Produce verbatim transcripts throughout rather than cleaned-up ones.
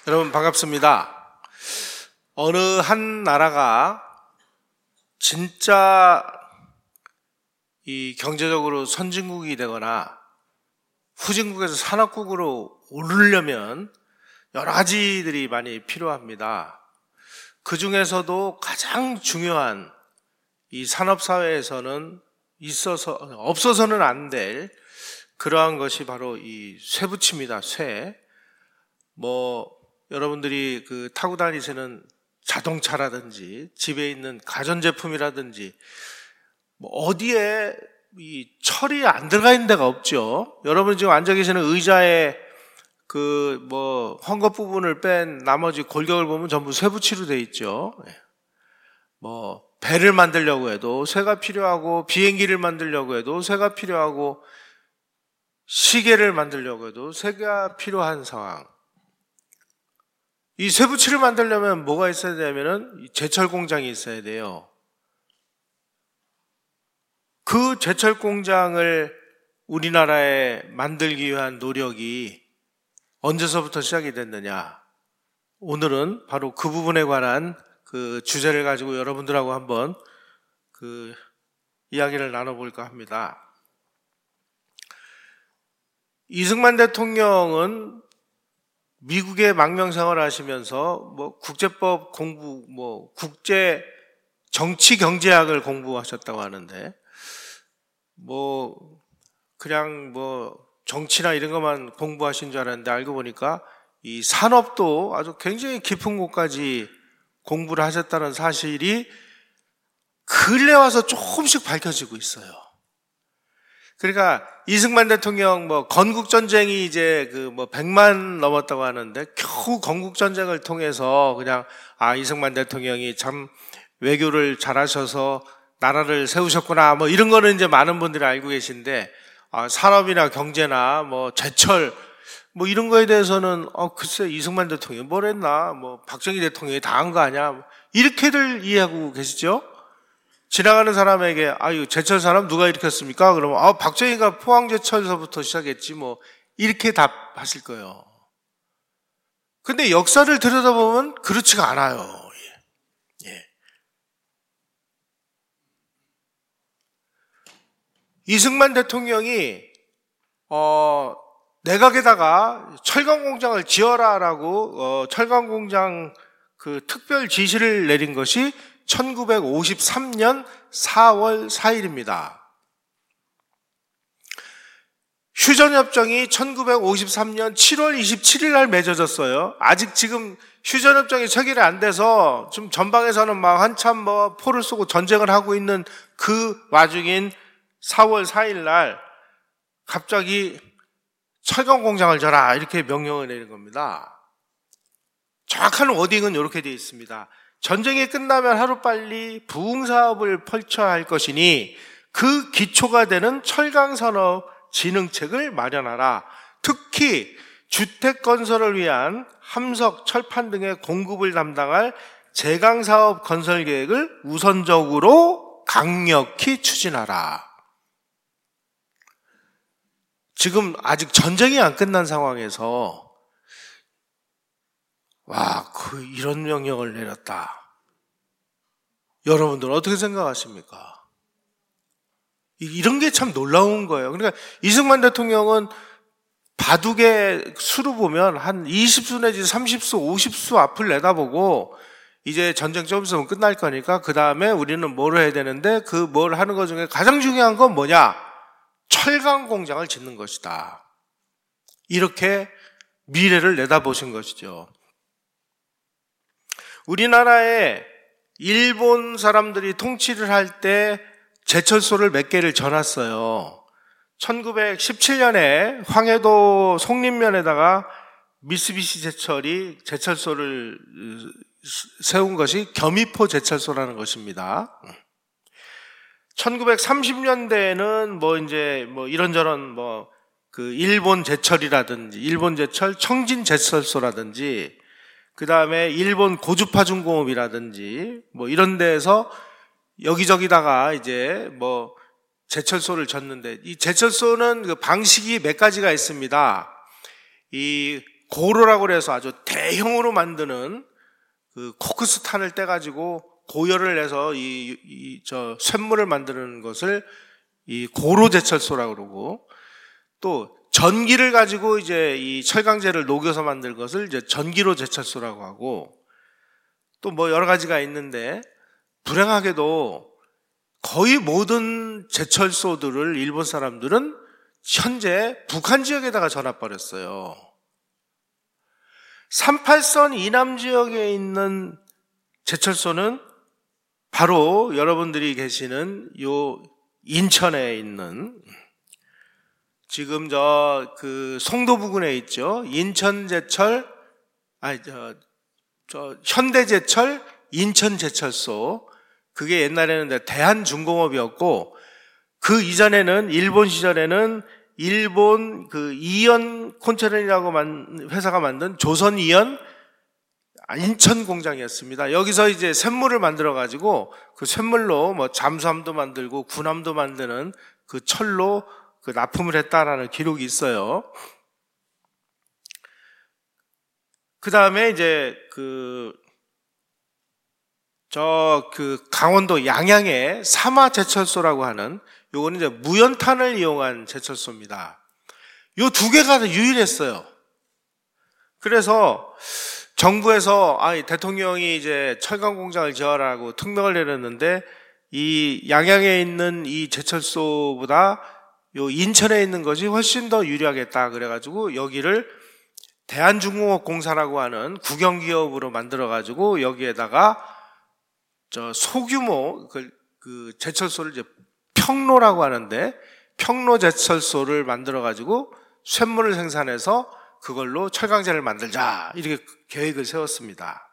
여러분 반갑습니다. 어느 한 나라가 진짜 이 경제적으로 선진국이 되거나 후진국에서 산업국으로 오르려면 여러 가지들이 많이 필요합니다. 그 중에서도 가장 중요한 이 산업사회에서는 있어서, 없어서는 안 될 그러한 것이 바로 이 쇠붙이입니다. 쇠. 뭐, 여러분들이 그 타고 다니시는 자동차라든지 집에 있는 가전제품이라든지 뭐 어디에 이 철이 안 들어가 있는 데가 없죠. 여러분 지금 앉아 계시는 의자에 그 뭐 헝겊 부분을 뺀 나머지 골격을 보면 전부 쇠붙이로 돼 있죠. 뭐 배를 만들려고 해도 쇠가 필요하고 비행기를 만들려고 해도 쇠가 필요하고 시계를 만들려고 해도 쇠가 필요한 상황. 이 쇠붙이를 만들려면 뭐가 있어야 되냐면은 제철 공장이 있어야 돼요. 그 제철 공장을 우리나라에 만들기 위한 노력이 언제서부터 시작이 됐느냐? 오늘은 바로 그 부분에 관한 그 주제를 가지고 여러분들하고 한번 그 이야기를 나눠볼까 합니다. 이승만 대통령은 미국에 망명 생활을 하시면서 뭐 국제법 공부, 뭐 국제 정치 경제학을 공부하셨다고 하는데 뭐 그냥 뭐 정치나 이런 것만 공부하신 줄 알았는데 알고 보니까 이 산업도 아주 굉장히 깊은 곳까지 공부를 하셨다는 사실이 근래 와서 조금씩 밝혀지고 있어요. 그러니까 이승만 대통령 뭐 건국전쟁이 이제 그 뭐 백만 넘었다고 하는데 겨우 건국전쟁을 통해서 그냥 아 이승만 대통령이 참 외교를 잘하셔서 나라를 세우셨구나 뭐 이런 거는 이제 많은 분들이 알고 계신데 아 산업이나 경제나 뭐 제철 뭐 이런 거에 대해서는 어 글쎄 이승만 대통령이 뭘 했나 뭐 박정희 대통령이 다 한 거 아니야 이렇게들 이해하고 계시죠? 지나가는 사람에게 아 이거 제철 산업 누가 일으켰습니까? 그러면 아 박정희가 포항제철서부터 시작했지 뭐 이렇게 답하실 거예요. 근데 역사를 들여다보면 그렇지가 않아요. 예. 이승만 대통령이 어 내각에다가 철강공장을 지어라라고 어 철강공장 그 특별 지시를 내린 것이 천구백오십삼 년 사월 사일입니다. 휴전협정이 천구백오십삼 년 칠월 이십칠일 날 맺어졌어요. 아직 지금 휴전협정이 체결이 안 돼서 좀 전방에서는 막 한참 뭐 포를 쏘고 전쟁을 하고 있는 그 와중인 사월 사일 날 갑자기 철강 공장을 져라 이렇게 명령을 내린 겁니다. 정확한 워딩은 이렇게 되어 있습니다. 전쟁이 끝나면 하루빨리 부흥사업을 펼쳐야 할 것이니 그 기초가 되는 철강산업 진흥책을 마련하라. 특히 주택건설을 위한 함석, 철판 등의 공급을 담당할 제강사업 건설계획을 우선적으로 강력히 추진하라. 지금 아직 전쟁이 안 끝난 상황에서 와, 그 이런 명령을 내렸다. 여러분들 어떻게 생각하십니까? 이런 게 참 놀라운 거예요. 그러니까 이승만 대통령은 바둑의 수로 보면 한 이십 수 내지 삼십 수, 오십 수 앞을 내다보고 이제 전쟁 좀 있으면 끝날 거니까 그 다음에 우리는 뭘 해야 되는데 그 뭘 하는 것 중에 가장 중요한 건 뭐냐? 철강 공장을 짓는 것이다. 이렇게 미래를 내다보신 것이죠. 우리나라에 일본 사람들이 통치를 할 때 제철소를 몇 개를 져놨어요. 천구백십칠 년에 황해도 송림면에다가 미쓰비시 제철이 제철소를 세운 것이 겸이포 제철소라는 것입니다. 천구백삼십 년대에는 뭐 이제 뭐 이런저런 뭐 그 일본 제철이라든지 일본 제철 청진 제철소라든지 그 다음에 일본 고주파중공업이라든지 뭐 이런 데에서 여기저기다가 이제 뭐 제철소를 졌는데 이 제철소는 그 방식이 몇 가지가 있습니다. 이 고로라고 그래서 아주 대형으로 만드는 그 코크스탄을 떼가지고 고열을 내서 이, 이, 저, 쇳물을 만드는 것을 이 고로 제철소라고 그러고, 또 전기를 가지고 이제 이 철강제를 녹여서 만들 것을 이제 전기로 제철소라고 하고, 또 뭐 여러 가지가 있는데, 불행하게도 거의 모든 제철소들을 일본 사람들은 현재 북한 지역에다가 전화버렸어요. 삼팔선 이남 지역에 있는 제철소는 바로 여러분들이 계시는 요 인천에 있는, 지금 저 그 송도 부근에 있죠. 인천제철, 아니 저, 저 현대제철 인천제철소. 그게 옛날에는 대한중공업이었고, 그 이전에는 일본 시절에는 일본 그 이연 콘체른이라고 만 회사가 만든 조선 이연 인천 공장이었습니다. 여기서 이제 쇳물을 만들어 가지고 그 쇳물로 뭐 잠수함도 만들고 군함도 만드는 그 철로 그 납품을 했다라는 기록이 있어요. 그 다음에 이제 그 저 그 강원도 양양의 사마 제철소라고 하는, 요거는 이제 무연탄을 이용한 제철소입니다. 요 두 개가 유일했어요. 그래서 정부에서 아, 대통령이 이제 철강 공장을 지어라고 특명을 내렸는데, 이 양양에 있는 이 제철소보다 요 인천에 있는 것이 훨씬 더 유리하겠다 그래가지고 여기를 대한중공업공사라고 하는 국영기업으로 만들어가지고 여기에다가 저 소규모 그, 그 제철소를 이제 평로라고 하는데, 평로 제철소를 만들어가지고 쇳물을 생산해서 그걸로 철강제를 만들자, 이렇게 계획을 세웠습니다.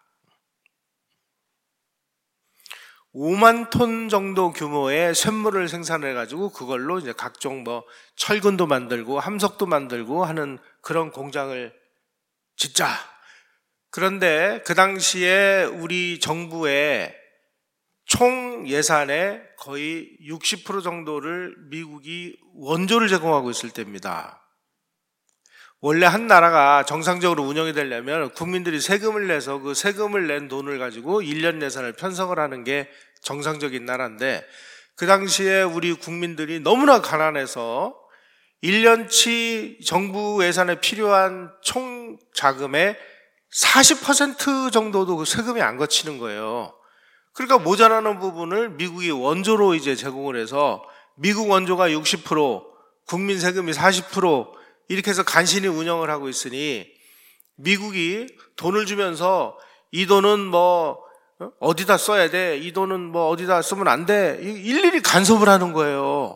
오만 톤 정도 규모의 쇳물을 생산해가지고 그걸로 이제 각종 뭐 철근도 만들고 함석도 만들고 하는 그런 공장을 짓자. 그런데 그 당시에 우리 정부의 총 예산의 거의 육십 퍼센트 정도를 미국이 원조를 제공하고 있을 때입니다. 원래 한 나라가 정상적으로 운영이 되려면 국민들이 세금을 내서 그 세금을 낸 돈을 가지고 일 년 예산을 편성을 하는 게 정상적인 나라인데, 그 당시에 우리 국민들이 너무나 가난해서 일 년치 정부 예산에 필요한 총 자금의 사십 퍼센트 정도도 그 세금이 안 거치는 거예요. 그러니까 모자라는 부분을 미국이 원조로 이제 제공을 해서 미국 원조가 육십 퍼센트, 국민 세금이 사십 퍼센트 이렇게 해서 간신히 운영을 하고 있으니, 미국이 돈을 주면서 이 돈은 뭐 어디다 써야 돼, 이 돈은 뭐 어디다 쓰면 안 돼, 일일이 간섭을 하는 거예요.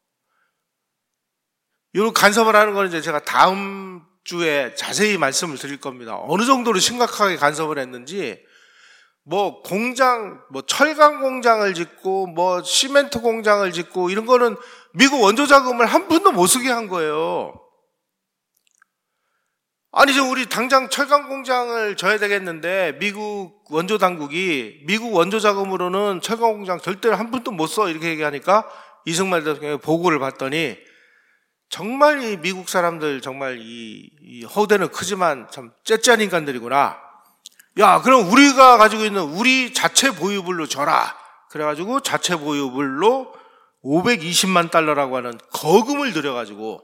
이 간섭을 하는 건 이제 제가 다음 주에 자세히 말씀을 드릴 겁니다. 어느 정도로 심각하게 간섭을 했는지. 뭐 공장, 뭐 철강 공장을 짓고 뭐 시멘트 공장을 짓고 이런 거는 미국 원조 자금을 한 푼도 못 쓰게 한 거예요. 아니, 저 우리 당장 철강 공장을 져야 되겠는데 미국 원조 당국이 미국 원조 자금으로는 철강 공장 절대로 한 푼도 못 써, 이렇게 얘기하니까 이승만 대통령이 보고를 봤더니 정말 이 미국 사람들 정말 이, 이 허대는 크지만 참 째째한 인간들이구나. 야, 그럼 우리가 가지고 있는 우리 자체 보유물로 줘라. 그래가지고 자체 보유물로 오백이십만 달러라고 하는 거금을 들여가지고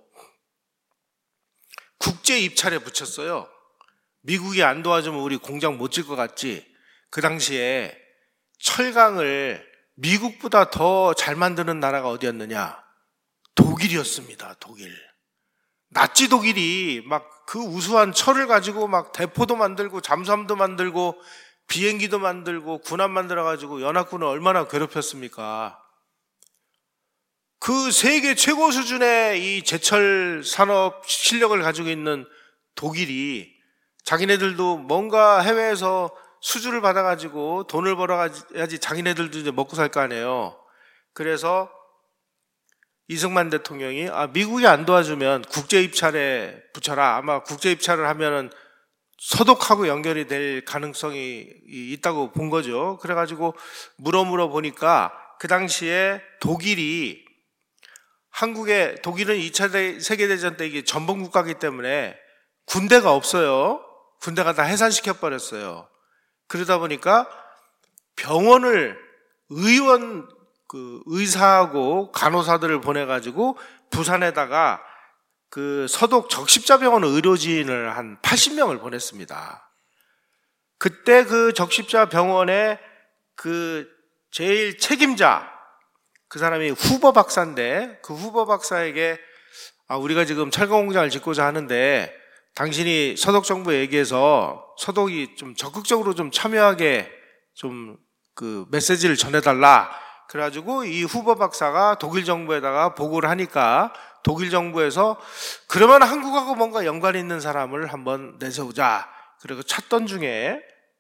국제 입찰에 붙였어요. 미국이 안 도와주면 우리 공장 못 질 것 같지. 그 당시에 철강을 미국보다 더 잘 만드는 나라가 어디였느냐? 독일이었습니다. 독일. 나치 독일이 막 그 우수한 철을 가지고 막 대포도 만들고 잠수함도 만들고 비행기도 만들고 군함 만들어가지고 연합군을 얼마나 괴롭혔습니까? 그 세계 최고 수준의 이 제철 산업 실력을 가지고 있는 독일이 자기네들도 뭔가 해외에서 수주를 받아가지고 돈을 벌어야지 자기네들도 이제 먹고 살 거 아니에요. 그래서 이승만 대통령이 아, 미국이 안 도와주면 국제 입찰에 붙여라. 아마 국제 입찰을 하면은 서독하고 연결이 될 가능성이 있다고 본 거죠. 그래가지고 물어 물어 보니까 그 당시에 독일이 한국에, 독일은 이 차 세계대전 때 이게 전범국가이기 때문에 군대가 없어요. 군대가 다 해산시켜버렸어요. 그러다 보니까 병원을 의원, 그 의사하고 간호사들을 보내가지고 부산에다가 그 서독 적십자병원 의료진을 한 팔십 명을 보냈습니다. 그때 그 적십자병원의 그 제일 책임자, 그 사람이 후보 박사인데 그 후보 박사에게 아, 우리가 지금 철강공장을 짓고자 하는데 당신이 서독 정부에 얘기해서 서독이 좀 적극적으로 좀 참여하게 좀 그 메시지를 전해달라. 그래가지고 이 후보 박사가 독일 정부에다가 보고를 하니까 독일 정부에서 그러면 한국하고 뭔가 연관이 있는 사람을 한번 내세우자. 그리고 찾던 중에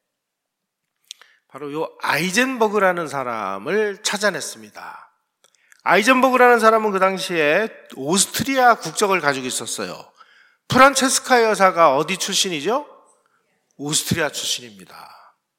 바로 요 아이젠버그라는 사람을 찾아냈습니다. 아이젠버그라는 사람은 그 당시에 오스트리아 국적을 가지고 있었어요. 프란체스카 여사가 어디 출신이죠? 오스트리아 출신입니다.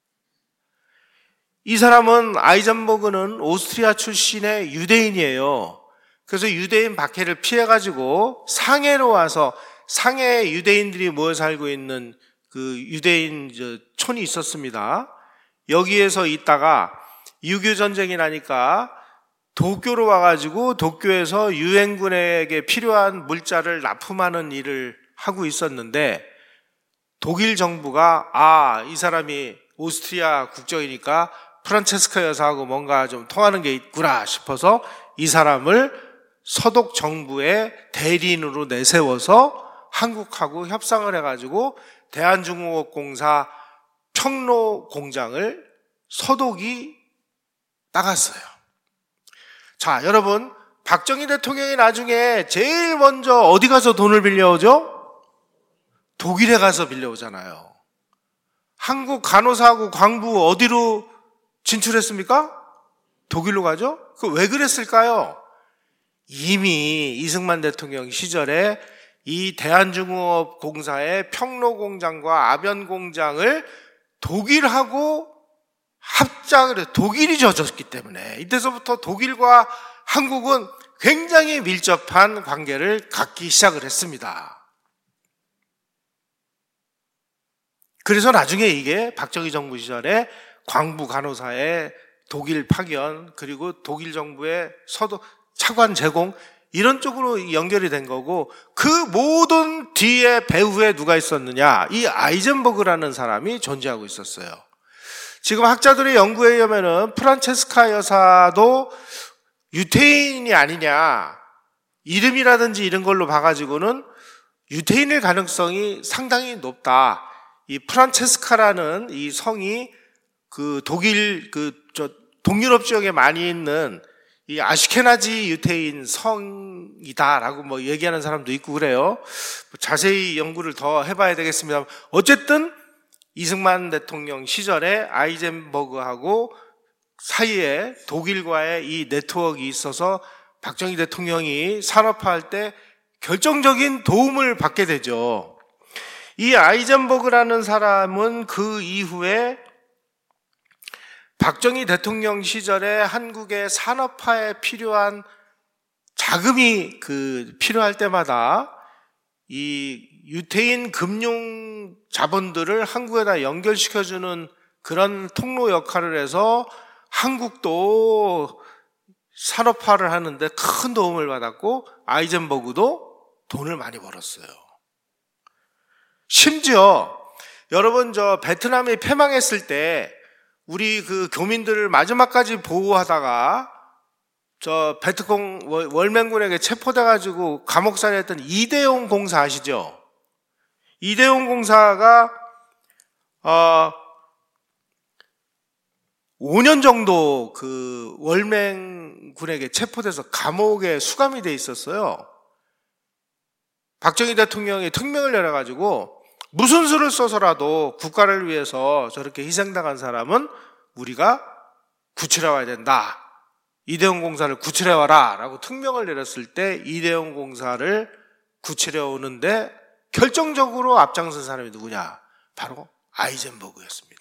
이 사람은 아이젠버그는 오스트리아 출신의 유대인이에요. 그래서 유대인 박해를 피해가지고 상해로 와서 상해에 유대인들이 모여 살고 있는 그 유대인 촌이 있었습니다. 여기에서 있다가 유교 전쟁이 나니까 도쿄로 와가지고 도쿄에서 유엔군에게 필요한 물자를 납품하는 일을 하고 있었는데 독일 정부가 아, 이 사람이 오스트리아 국적이니까 프란체스카 여사하고 뭔가 좀 통하는 게 있구나 싶어서 이 사람을 서독 정부의 대리인으로 내세워서 한국하고 협상을 해가지고 대한중공업공사 평로 공장을 서독이 따갔어요. 자, 여러분, 박정희 대통령이 나중에 제일 먼저 어디 가서 돈을 빌려오죠? 독일에 가서 빌려오잖아요. 한국 간호사하고 광부 어디로 진출했습니까? 독일로 가죠? 그 왜 그랬을까요? 이미 이승만 대통령 시절에 이 대한중공업공사의 평로공장과 아변공장을 독일하고 합작을 해서 독일이 져줬기 때문에 이때서부터 독일과 한국은 굉장히 밀접한 관계를 갖기 시작을 했습니다. 그래서 나중에 이게 박정희 정부 시절에 광부 간호사의 독일 파견 그리고 독일 정부의 서독 차관 제공 이런 쪽으로 연결이 된 거고 그 모든 뒤에 배후에 누가 있었느냐? 이 아이젠버그라는 사람이 존재하고 있었어요. 지금 학자들의 연구에 의하면은 프란체스카 여사도 유태인이 아니냐 이름이라든지 이런 걸로 봐가지고는 유태인일 가능성이 상당히 높다. 이 프란체스카라는 이 성이 그 독일 그 저 동유럽 지역에 많이 있는 이 아시케나지 유태인 성이다라고 뭐 얘기하는 사람도 있고 그래요. 자세히 연구를 더 해봐야 되겠습니다. 어쨌든 이승만 대통령 시절에 아이젠버그하고 사이에 독일과의 이 네트워크가 있어서 박정희 대통령이 산업화할 때 결정적인 도움을 받게 되죠. 이 아이젠버그라는 사람은 그 이후에 박정희 대통령 시절에 한국의 산업화에 필요한 자금이 그 필요할 때마다 이 유태인 금융 자본들을 한국에다 연결시켜주는 그런 통로 역할을 해서 한국도 산업화를 하는데 큰 도움을 받았고 아이젠버그도 돈을 많이 벌었어요. 심지어 여러분 저 베트남이 패망했을 때 우리 그 교민들을 마지막까지 보호하다가 저 베트콩 월맹군에게 체포돼가지고 감옥살이 했던 이대용 공사 아시죠? 이대용 공사가 어 오 년 정도 그 월맹군에게 체포돼서 감옥에 수감이 돼 있었어요. 박정희 대통령이 특명을 내려가지고 무슨 수를 써서라도 국가를 위해서 저렇게 희생당한 사람은 우리가 구출해 와야 된다. 이대용 공사를 구출해 와라 라고 특명을 내렸을 때 이대용 공사를 구출해 오는데 결정적으로 앞장선 사람이 누구냐? 바로 아이젠버그였습니다.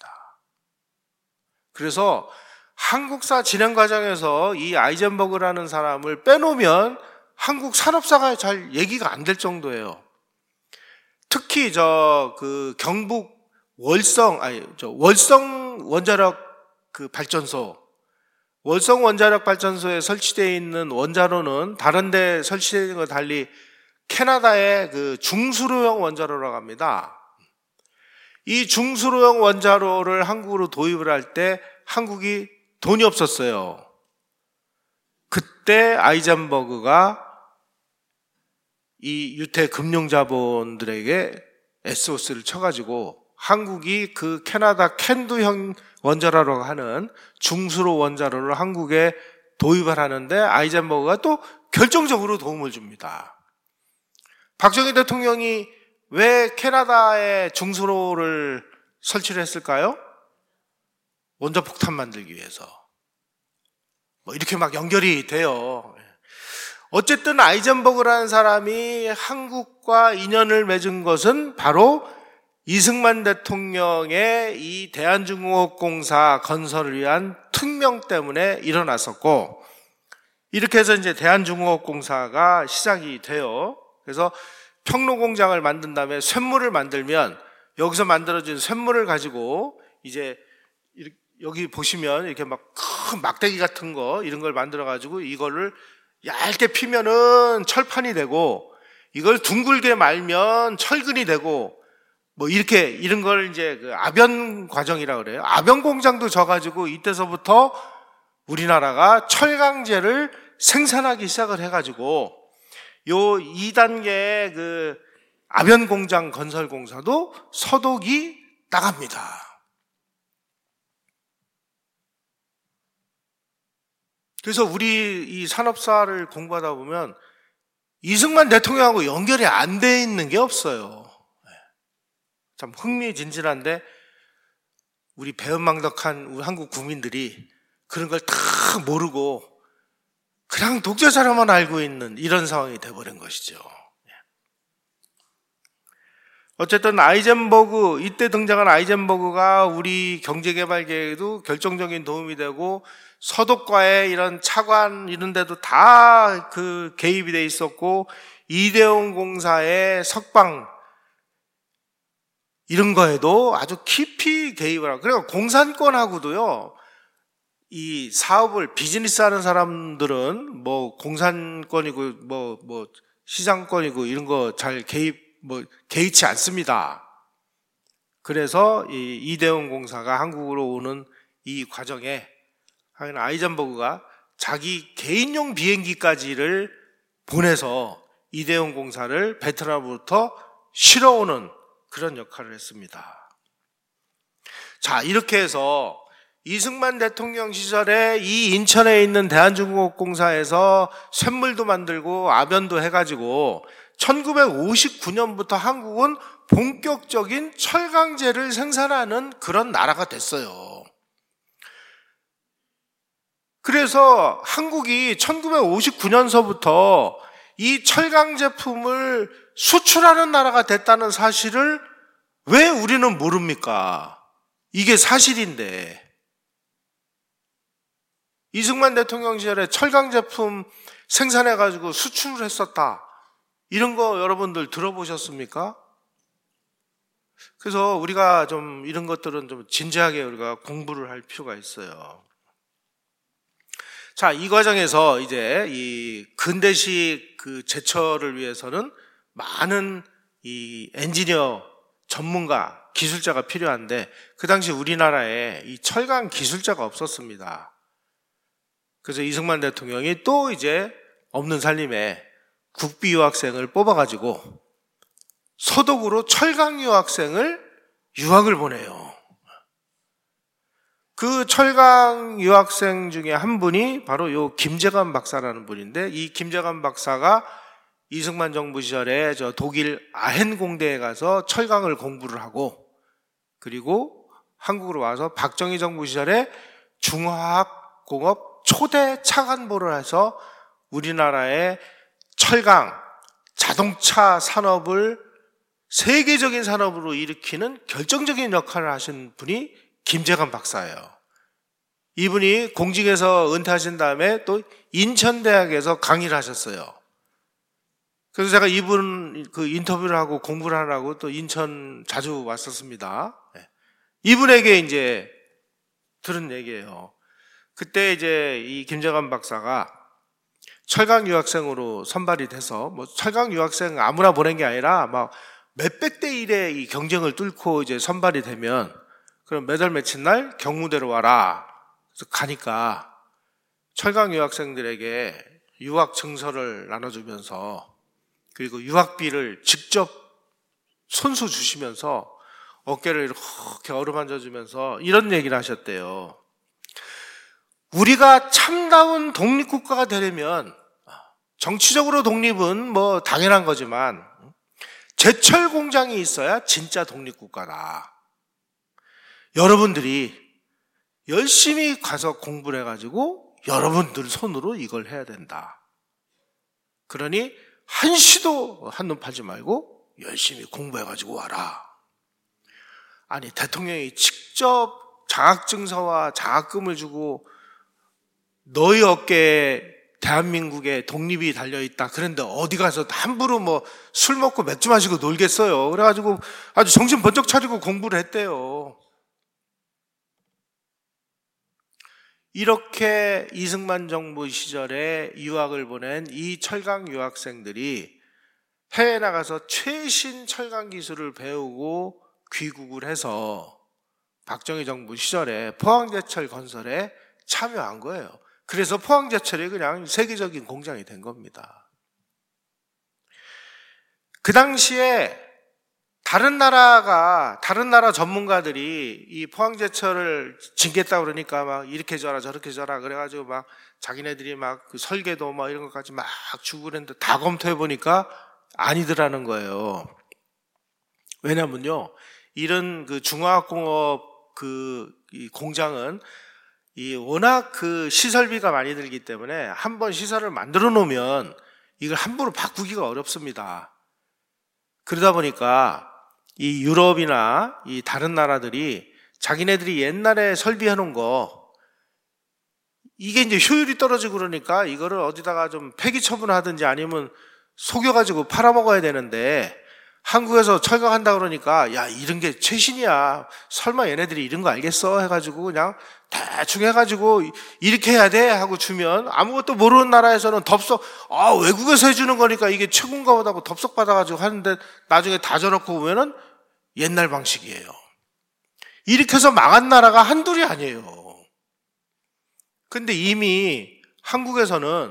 그래서 한국사 진행 과정에서 이 아이젠버그라는 사람을 빼놓으면 한국 산업사가 잘 얘기가 안 될 정도예요. 특히 저 그 경북 월성 아니 저 월성 원자력 그 발전소 월성 원자력 발전소에 설치되어 있는 원자로는 다른 데 설치되어 있는 것 달리 캐나다의 그 중수로형 원자로라고 합니다. 이 중수로형 원자로를 한국으로 도입을 할 때 한국이 돈이 없었어요. 그때 아이젠버그가 이 유태 금융자본들에게 에스오에스를 쳐가지고 한국이 그 캐나다 캔두형 원자로라고 하는 중수로 원자로를 한국에 도입을 하는데 아이젠버그가 또 결정적으로 도움을 줍니다. 박정희 대통령이 왜 캐나다에 중수로를 설치를 했을까요? 원자폭탄 만들기 위해서. 뭐 이렇게 막 연결이 돼요. 어쨌든 아이젠버그라는 사람이 한국과 인연을 맺은 것은 바로 이승만 대통령의 이 대한중공업공사 건설을 위한 특명 때문에 일어났었고, 이렇게 해서 이제 대한중공업공사가 시작이 돼요. 그래서 평로공장을 만든 다음에 쇳물을 만들면 여기서 만들어진 쇳물을 가지고 이제 여기 보시면 이렇게 막 큰 막대기 같은 거 이런 걸 만들어 가지고 이거를 얇게 피면은 철판이 되고 이걸 둥글게 말면 철근이 되고 뭐 이렇게 이런 걸 이제 그 압연 과정이라고 그래요. 압연 공장도 져가지고 이때서부터 우리나라가 철강제를 생산하기 시작을 해가지고 요 이 단계의 그 압연 공장 건설 공사도 서독이 나갑니다. 그래서 우리 이 산업사를 공부하다 보면 이승만 대통령하고 연결이 안 돼 있는 게 없어요. 참 흥미진진한데 우리 배은망덕한 우리 한국 국민들이 그런 걸 다 모르고 그냥 독재자로만 알고 있는 이런 상황이 돼버린 것이죠. 어쨌든 아이젠버그, 이때 등장한 아이젠버그가 우리 경제개발계에도 결정적인 도움이 되고 서독과의 이런 차관 이런 데도 다 그 개입이 돼 있었고 이대용 공사의 석방 이런 거에도 아주 깊이 개입을 하고, 그리고 공산권하고도요, 이 사업을 비즈니스 하는 사람들은 뭐 공산권이고 뭐, 뭐 시장권이고 이런 거 잘 개입, 뭐 개의치 않습니다. 그래서 이 이대용 공사가 한국으로 오는 이 과정에 아이젠버그가 자기 개인용 비행기까지를 보내서 이대용 공사를 베트남으로부터 실어오는 그런 역할을 했습니다. 자, 이렇게 해서 이승만 대통령 시절에 이 인천에 있는 대한중공업공사에서 쇳물도 만들고 압연도 해가지고 천구백오십구 년부터 한국은 본격적인 철강제를 생산하는 그런 나라가 됐어요. 그래서 한국이 천구백오십구 년서부터 이 철강 제품을 수출하는 나라가 됐다는 사실을 왜 우리는 모릅니까? 이게 사실인데. 이승만 대통령 시절에 철강 제품 생산해가지고 수출을 했었다. 이런 거 여러분들 들어보셨습니까? 그래서 우리가 좀 이런 것들은 좀 진지하게 우리가 공부를 할 필요가 있어요. 자, 이 과정에서 이제 이 근대식 그 제철을 위해서는 많은 이 엔지니어 전문가, 기술자가 필요한데 그 당시 우리나라에 이 철강 기술자가 없었습니다. 그래서 이승만 대통령이 또 이제 없는 살림에 국비 유학생을 뽑아가지고 서독으로 철강 유학생을 유학을 보내요. 그 철강 유학생 중에 한 분이 바로 요 김재관 박사라는 분인데, 이 김재관 박사가 이승만 정부 시절에 저 독일 아헨 공대에 가서 철강을 공부를 하고, 그리고 한국으로 와서 박정희 정부 시절에 중화학 공업 초대 차관보를 해서 우리나라의 철강, 자동차 산업을 세계적인 산업으로 일으키는 결정적인 역할을 하신 분이 김재관 박사예요. 이분이 공직에서 은퇴하신 다음에 또 인천대학에서 강의를 하셨어요. 그래서 제가 이분 그 인터뷰를 하고 공부를 하라고 또 인천 자주 왔었습니다. 이분에게 이제 들은 얘기예요. 그때 이제 이 김재관 박사가 철강 유학생으로 선발이 돼서, 뭐 철강 유학생 아무나 보낸 게 아니라 막 몇백 대 일의 이 경쟁을 뚫고 이제 선발이 되면, 그럼 몇 월 며칠 날 경무대로 와라. 그래서 가니까 철강 유학생들에게 유학 증서를 나눠주면서, 그리고 유학비를 직접 손수 주시면서 어깨를 이렇게 어루만져 주면서 이런 얘기를 하셨대요. 우리가 참다운 독립국가가 되려면, 정치적으로 독립은 뭐 당연한 거지만 제철 공장이 있어야 진짜 독립국가다. 여러분들이 열심히 가서 공부를 해가지고 여러분들 손으로 이걸 해야 된다. 그러니 한시도 한눈 팔지 말고 열심히 공부해가지고 와라. 아니, 대통령이 직접 장학증서와 장학금을 주고 너희 어깨에 대한민국의 독립이 달려있다. 그런데 어디 가서 함부로 뭐 술 먹고 맥주 마시고 놀겠어요. 그래가지고 아주 정신 번쩍 차리고 공부를 했대요. 이렇게 이승만 정부 시절에 유학을 보낸 이 철강 유학생들이 해외 나가서 최신 철강 기술을 배우고 귀국을 해서 박정희 정부 시절에 포항제철 건설에 참여한 거예요. 그래서 포항제철이 그냥 세계적인 공장이 된 겁니다. 그 당시에 다른 나라가, 다른 나라 전문가들이 이 포항제철을 짓겠다 그러니까 막 이렇게 줘라 저렇게 줘라 그래가지고 막 자기네들이 막 그 설계도 막 이런 것까지 막 주고 그랬는데 다 검토해보니까 아니더라는 거예요. 왜냐면요, 이런 그 중화학공업 그 이 공장은 이 워낙 그 시설비가 많이 들기 때문에 한번 시설을 만들어 놓으면 이걸 함부로 바꾸기가 어렵습니다. 그러다 보니까 이 유럽이나 이 다른 나라들이 자기네들이 옛날에 설비해 놓은 거 이게 이제 효율이 떨어지고 그러니까 이거를 어디다가 좀 폐기 처분하든지 아니면 속여가지고 팔아먹어야 되는데, 한국에서 철강한다 그러니까 야 이런 게 최신이야, 설마 얘네들이 이런 거 알겠어 해가지고 그냥 대충 해가지고 이렇게 해야 돼 하고 주면 아무것도 모르는 나라에서는 덥석 아 외국에서 해주는 거니까 이게 최고인가 보다 하고 덥석 받아가지고 하는데 나중에 다 줘놓고 보면은 옛날 방식이에요. 이렇게 해서 망한 나라가 한둘이 아니에요. 근데 이미 한국에서는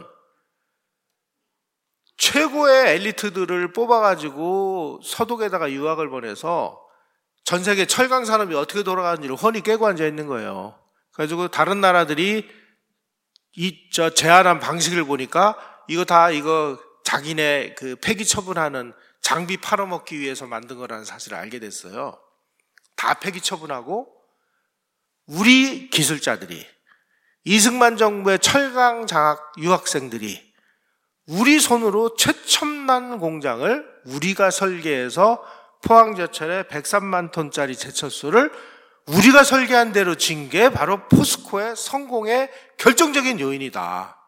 최고의 엘리트들을 뽑아가지고 서독에다가 유학을 보내서 전 세계 철강 산업이 어떻게 돌아가는지를 훤히 깨고 앉아 있는 거예요. 그래가지고 다른 나라들이 이 저 제안한 방식을 보니까 이거 다 이거 자기네 그 폐기 처분하는 장비 팔아먹기 위해서 만든 거라는 사실을 알게 됐어요. 다 폐기 처분하고 우리 기술자들이, 이승만 정부의 철강 장학 유학생들이 우리 손으로 최첨단 공장을 우리가 설계해서 포항제철의 백삼만 톤짜리 제철소를 우리가 설계한 대로 진 게 바로 포스코의 성공의 결정적인 요인이다.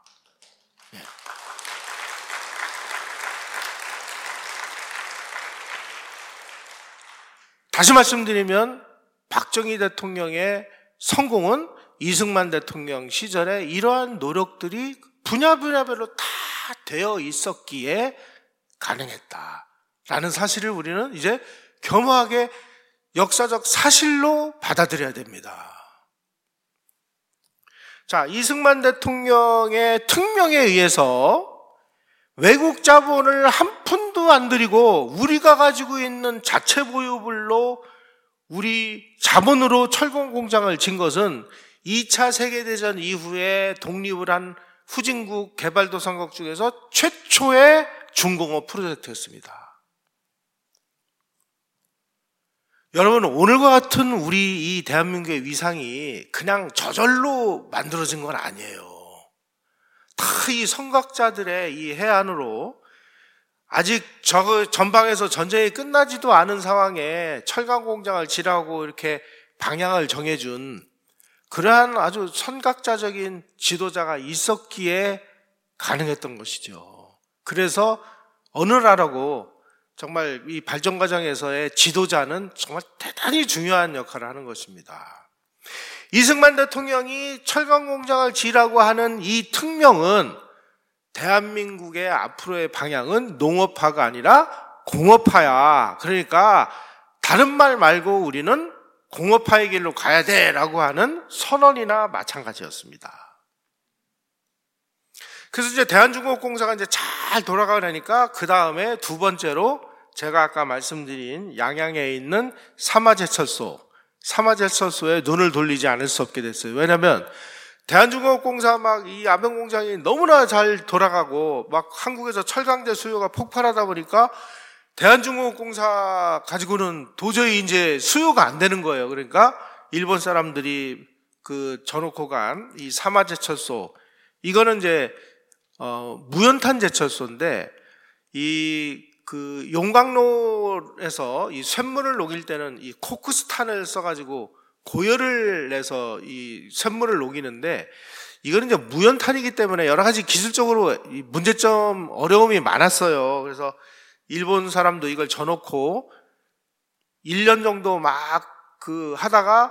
다시 말씀드리면 박정희 대통령의 성공은 이승만 대통령 시절에 이러한 노력들이 분야 분야별로 다 되어 있었기에 가능했다라는 사실을 우리는 이제 겸허하게 역사적 사실로 받아들여야 됩니다. 자, 이승만 대통령의 특명에 의해서 외국 자본을 한 푼도 안 들이고 우리가 가지고 있는 자체 보유물로 우리 자본으로 철공 공장을 진 것은 이 차 세계대전 이후에 독립을 한 후진국 개발도상국 중에서 최초의 중공업 프로젝트였습니다. 여러분, 오늘과 같은 우리 이 대한민국의 위상이 그냥 저절로 만들어진 건 아니에요. 다 이 선각자들의 이 해안으로 아직 저 전방에서 전쟁이 끝나지도 않은 상황에 철강 공장을 지라고 이렇게 방향을 정해준 그러한 아주 선각자적인 지도자가 있었기에 가능했던 것이죠. 그래서 어느 나라고 정말 이 발전 과정에서의 지도자는 정말 대단히 중요한 역할을 하는 것입니다. 이승만 대통령이 철강 공장을 지으라고 하는 이 특명은 대한민국의 앞으로의 방향은 농업화가 아니라 공업화야. 그러니까 다른 말 말고 우리는 공업화의 길로 가야 돼라고 하는 선언이나 마찬가지였습니다. 그래서 이제 대한중공업공사가 이제 잘 돌아가려니까 그 다음에 두 번째로 제가 아까 말씀드린 양양에 있는 삼화제철소, 삼화제철소에 눈을 돌리지 않을 수 없게 됐어요. 왜냐하면 대한중공업공사 막 이 아병공장이 너무나 잘 돌아가고 막 한국에서 철강제 수요가 폭발하다 보니까 대한중공업공사 가지고는 도저히 이제 수요가 안 되는 거예요. 그러니까 일본 사람들이 그 져놓고 간 이 삼화제철소, 이거는 이제 어, 무연탄 제철소인데 이 그 용광로에서 이 쇳물을 녹일 때는 이 코크스탄을 써가지고 고열을 내서 이 쇳물을 녹이는데 이거는 이제 무연탄이기 때문에 여러 가지 기술적으로 문제점, 어려움이 많았어요. 그래서 일본 사람도 이걸 져놓고 일 년 정도 막 그 하다가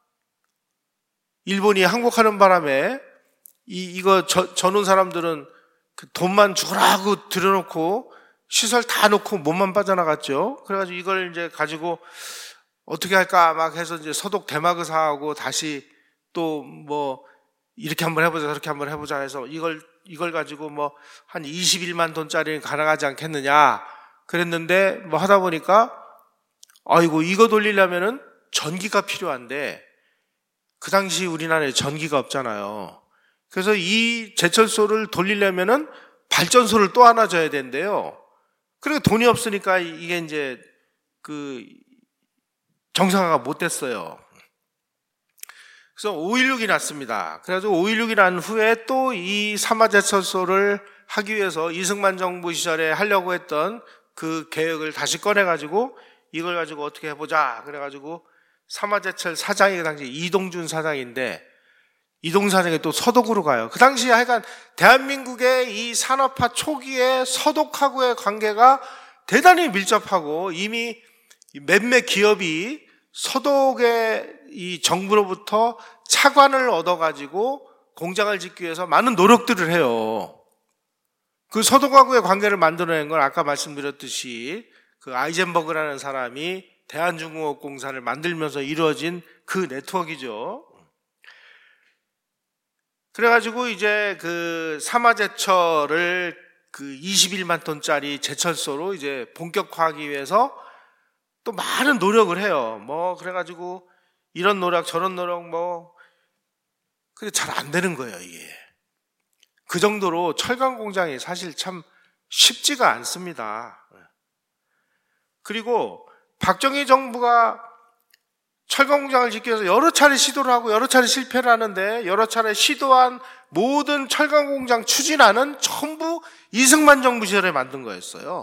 일본이 항복하는 바람에 이, 이거 저, 저는 사람들은 그 돈만 주라고 들여놓고 시설 다 놓고 몸만 빠져나갔죠. 그래가지고 이걸 이제 가지고 어떻게 할까 막 해서 이제 서독 대마그사하고 다시 또 뭐 이렇게 한번 해보자 저렇게 한번 해보자 해서 이걸, 이걸 가지고 뭐 한 이십일만 돈짜리는 가능하지 않겠느냐 그랬는데 뭐 하다 보니까 아이고 이거 돌리려면은 전기가 필요한데 그 당시 우리나라에 전기가 없잖아요. 그래서 이 제철소를 돌리려면은 발전소를 또 하나 져야 된대요. 그리고 돈이 없으니까 이게 이제 그 정상화가 못 됐어요. 그래서 오일육이 났습니다. 그래가지고 오일육이 난 후에 또 이 삼화제철소를 하기 위해서 이승만 정부 시절에 하려고 했던 그 계획을 다시 꺼내가지고 이걸 가지고 어떻게 해보자. 그래가지고 삼화제철 사장이 그 당시 이동준 사장인데 이동준 사장이 또 서독으로 가요. 그 당시에 하여간 대한민국의 이 산업화 초기에 서독하고의 관계가 대단히 밀접하고 이미 몇몇 기업이 서독의 이 정부로부터 차관을 얻어가지고 공장을 짓기 위해서 많은 노력들을 해요. 그 서독하고의 관계를 만들어낸 건 아까 말씀드렸듯이 그 아이젠버그라는 사람이 대한중공업공사를 만들면서 이루어진 그 네트워크이죠. 그래가지고 이제 그 삼화제철을 그 이십일만 톤짜리 제철소로 이제 본격화하기 위해서 또 많은 노력을 해요. 뭐 그래가지고 이런 노력 저런 노력 뭐 근데 잘 안 되는 거예요 이게. 그 정도로 철강 공장이 사실 참 쉽지가 않습니다. 그리고 박정희 정부가 철강 공장을 짓기 위해서 여러 차례 시도를 하고 여러 차례 실패를 하는데 여러 차례 시도한 모든 철강 공장 추진안은 전부 이승만 정부 시절에 만든 거였어요.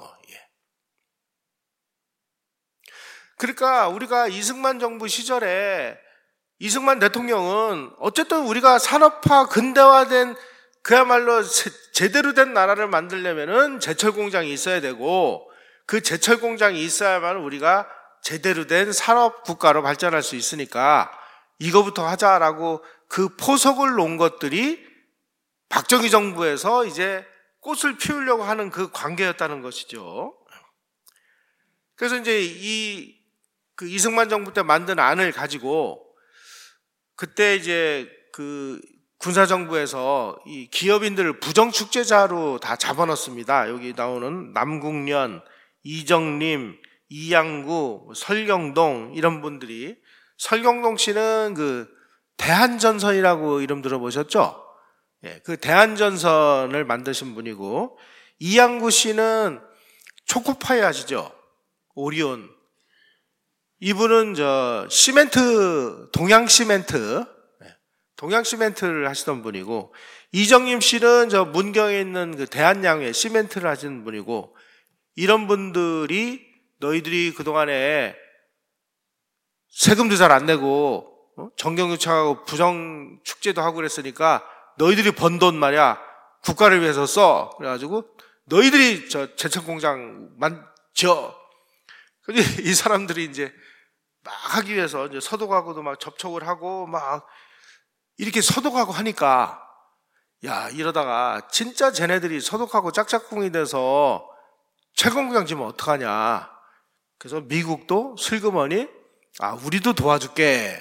그러니까 우리가 이승만 정부 시절에 이승만 대통령은 어쨌든 우리가 산업화 근대화된 그야말로 제대로 된 나라를 만들려면은 제철 공장이 있어야 되고 그 제철 공장이 있어야만 우리가 제대로 된 산업 국가로 발전할 수 있으니까 이거부터 하자라고 그 포석을 놓은 것들이 박정희 정부에서 이제 꽃을 피우려고 하는 그 관계였다는 것이죠. 그래서 이제 이 그 이승만 정부 때 만든 안을 가지고 그때 이제 그 군사정부에서 이 기업인들을 부정축제자로 다 잡아넣습니다. 여기 나오는 남궁련, 이정림, 이양구, 설경동 이런 분들이 설경동 씨는 그 대한전선이라고 이름 들어보셨죠? 예, 그 대한전선을 만드신 분이고 이양구 씨는 초코파이 아시죠? 오리온. 이분은 저 시멘트 동양시멘트 동양시멘트를 하시던 분이고 이정림 씨는 저 문경에 있는 그 대한양회 시멘트를 하시는 분이고 이런 분들이 너희들이 그동안에 세금도 잘 안 내고 정경유착하고 부정축제도 하고 그랬으니까 너희들이 번 돈 말이야 국가를 위해서 써. 그래가지고 너희들이 저 제철 공장만 지어. 이 사람들이 이제 막 하기 위해서 이제 서독하고도 막 접촉을 하고 막 이렇게 서독하고 하니까 야, 이러다가 진짜 쟤네들이 서독하고 짝짝꿍이 돼서 철강공장 지면 어떡하냐. 그래서 미국도 슬그머니 아, 우리도 도와줄게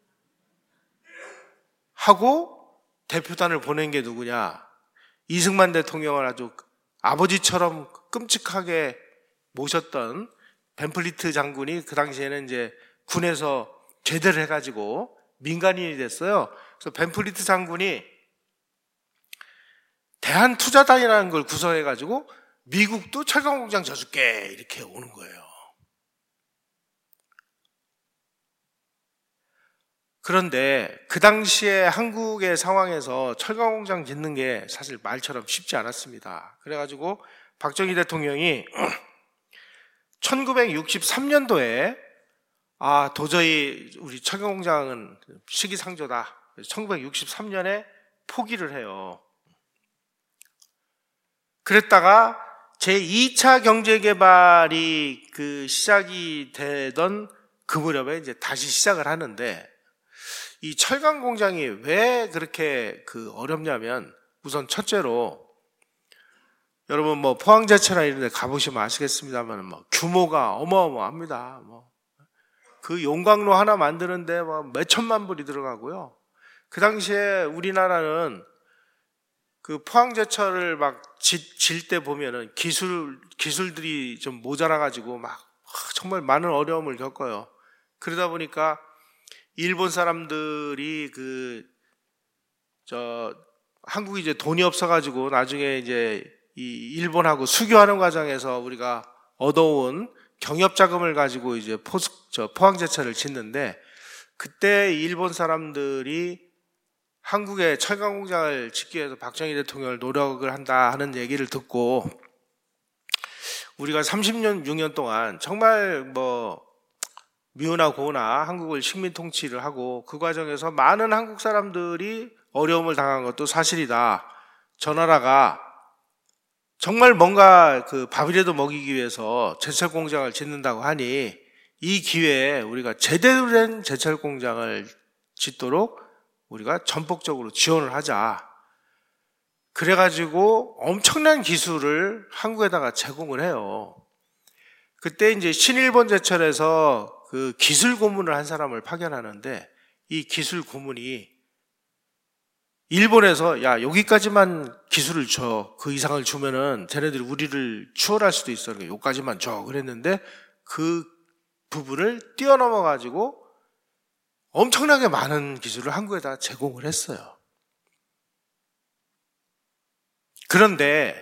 하고 대표단을 보낸 게 누구냐. 이승만 대통령을 아주 아버지처럼 끔찍하게 모셨던 벤플리트 장군이 그 당시에는 이제 군에서 제대를 해가지고 민간인이 됐어요. 그래서 벤플리트 장군이 대한투자단이라는 걸 구성해가지고 미국도 철강공장 져줄게 이렇게 오는 거예요. 그런데 그 당시에 한국의 상황에서 철강공장 짓는 게 사실 말처럼 쉽지 않았습니다. 그래가지고 박정희 대통령이 천구백육십삼 년도에 아 도저히 우리 철강공장은 시기상조다. 천구백육십삼 년에 포기를 해요. 그랬다가 제이 차 경제개발이 그 시작이 되던 그 무렵에 이제 다시 시작을 하는데 이 철강 공장이 왜 그렇게 그 어렵냐면 우선 첫째로 여러분 뭐 포항제철이나 이런 데 가보시면 아시겠습니다만 뭐 규모가 어마어마합니다. 뭐 그 용광로 하나 만드는데 뭐 몇천만 불이 들어가고요. 그 당시에 우리나라는 그 포항제철을 막 질 때 보면은 기술, 기술들이 좀 모자라가지고 막 정말 많은 어려움을 겪어요. 그러다 보니까 일본 사람들이 그, 저, 한국이 이제 돈이 없어가지고 나중에 이제 이 일본하고 수교하는 과정에서 우리가 얻어온 경협자금을 가지고 이제 포스, 저 포항제철을 짓는데 그때 일본 사람들이 한국에 철강공장을 짓기 위해서 박정희 대통령을 노력을 한다 하는 얘기를 듣고 우리가 삼십 년, 육 년 동안 정말 뭐 미우나 고우나 한국을 식민 통치를 하고 그 과정에서 많은 한국 사람들이 어려움을 당한 것도 사실이다. 저 나라가 정말 뭔가 그 밥이라도 먹이기 위해서 제철 공장을 짓는다고 하니 이 기회에 우리가 제대로 된 제철 공장을 짓도록 우리가 전폭적으로 지원을 하자. 그래가지고 엄청난 기술을 한국에다가 제공을 해요. 그때 이제 신일본 제철에서 그 기술 고문을 한 사람을 파견하는데 이 기술 고문이 일본에서 야 여기까지만 기술을 줘. 그 이상을 주면은 쟤네들이 우리를 추월할 수도 있어. 그러니까 여기까지만 줘. 그랬는데 그 부분을 뛰어넘어 가지고 엄청나게 많은 기술을 한국에다 제공을 했어요. 그런데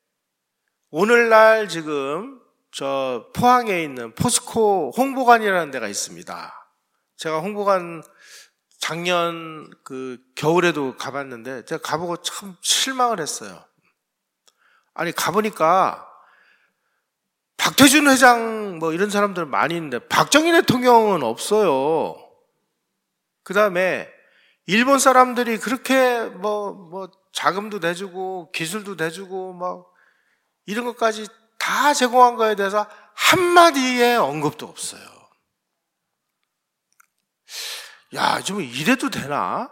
오늘날 지금 저 포항에 있는 포스코 홍보관이라는 데가 있습니다. 제가 홍보관 작년 그 겨울에도 가봤는데 제가 가보고 참 실망을 했어요. 아니 가보니까 박태준 회장 뭐 이런 사람들 많이 있는데 박정희 대통령은 없어요. 그 다음에 일본 사람들이 그렇게 뭐, 뭐 자금도 내주고 기술도 내주고 뭐 이런 것까지 다 제공한 거에 대해서 한마디의 언급도 없어요. 야, 좀 이래도 되나?